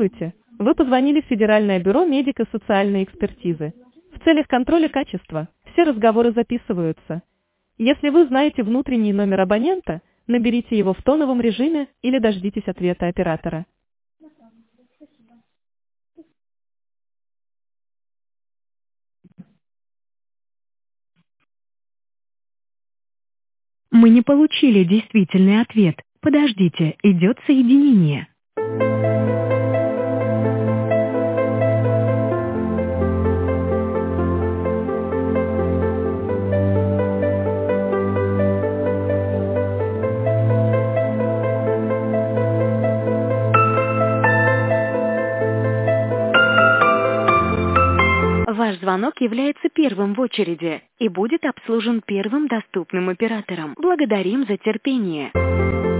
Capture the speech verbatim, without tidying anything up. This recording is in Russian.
Здравствуйте. Вы позвонили в Федеральное бюро медико-социальной экспертизы. В целях контроля качества все разговоры записываются. Если вы знаете внутренний номер абонента, наберите его в тоновом режиме или дождитесь ответа оператора. Мы не получили действительный ответ. Подождите, идет соединение. Ваш звонок является первым в очереди и будет обслужен первым доступным оператором. Благодарим за терпение.